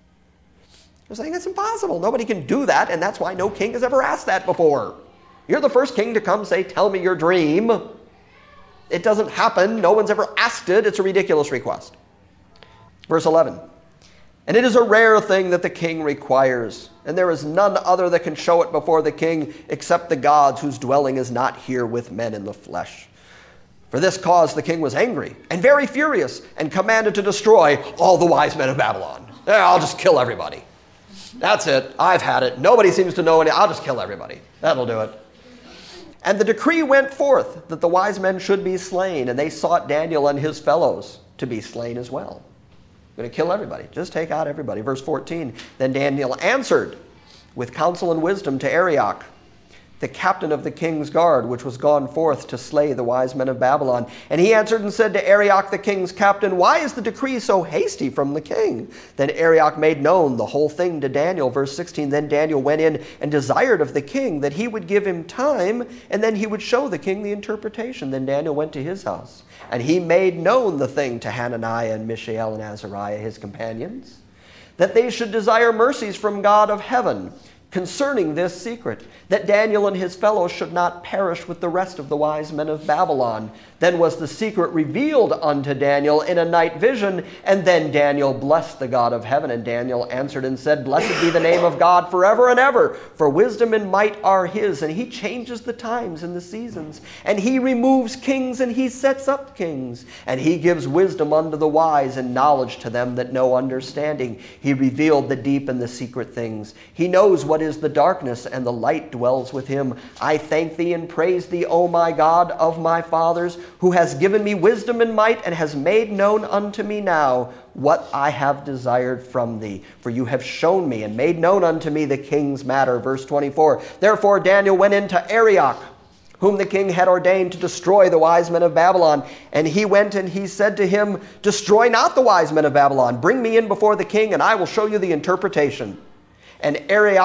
They're saying it's impossible. Nobody can do that, and that's why no king has ever asked that before. You're the first king to come say, tell me your dream. It doesn't happen. No one's ever asked it. It's a ridiculous request. Verse 11. And it is a rare thing that the king requires, and there is none other that can show it before the king except the gods, whose dwelling is not here with men in the flesh. For this cause the king was angry and very furious, and commanded to destroy all the wise men of Babylon. I'll just kill everybody. That's it. I've had it. Nobody seems to know any. I'll just kill everybody. That'll do it. And the decree went forth that the wise men should be slain, and they sought Daniel and his fellows to be slain as well. I'm going to kill everybody. Just take out everybody. Verse 14. Then Daniel answered with counsel and wisdom to Arioch, the captain of the king's guard, which was gone forth to slay the wise men of Babylon. And he answered and said to Arioch, the king's captain, why is the decree so hasty from the king? Then Arioch made known the whole thing to Daniel. Verse 16, then Daniel went in and desired of the king that he would give him time, and then he would show the king the interpretation. Then Daniel went to his house, and he made known the thing to Hananiah and Mishael and Azariah, his companions, that they should desire mercies from God of heaven concerning this secret, that Daniel and his fellows should not perish with the rest of the wise men of Babylon. Then was the secret revealed unto Daniel in a night vision, and then Daniel blessed the God of heaven. And Daniel answered and said, blessed be the name of God forever and ever, for wisdom and might are his, and he changes the times and the seasons, and he removes kings and he sets up kings, and he gives wisdom unto the wise and knowledge to them that know understanding. He revealed the deep and the secret things. He knows what is the darkness, and the light dwells with him. I thank thee and praise thee, O my God of my fathers, who has given me wisdom and might, and has made known unto me now what I have desired from thee. For you have shown me and made known unto me the king's matter. Verse 24. Therefore Daniel went into Arioch, whom the king had ordained to destroy the wise men of Babylon. And he went and he said to him, destroy not the wise men of Babylon. Bring me in before the king, and I will show you the interpretation. And Arioch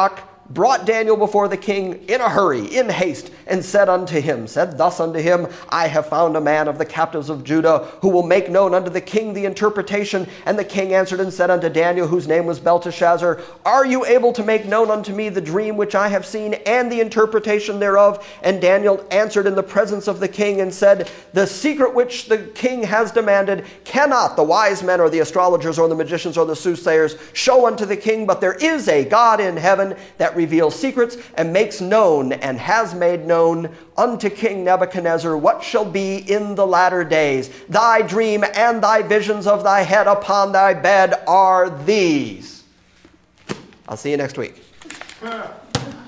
brought Daniel before the king in a hurry, in haste, and said thus unto him, I have found a man of the captives of Judah, who will make known unto the king the interpretation. And the king answered and said unto Daniel, whose name was Belteshazzar, Are you able to make known unto me the dream which I have seen, and the interpretation thereof? And Daniel answered in the presence of the king, and said, The secret which the king has demanded cannot the wise men, or the astrologers, or the magicians, or the soothsayers show unto the king, but there is a God in heaven that reveals secrets, and makes known, and has made known unto King Nebuchadnezzar what shall be in the latter days. Thy dream and thy visions of thy head upon thy bed are these. I'll see you next week.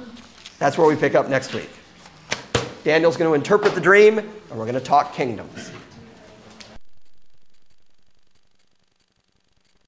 That's where we pick up next week. Daniel's going to interpret the dream, and we're going to talk kingdoms.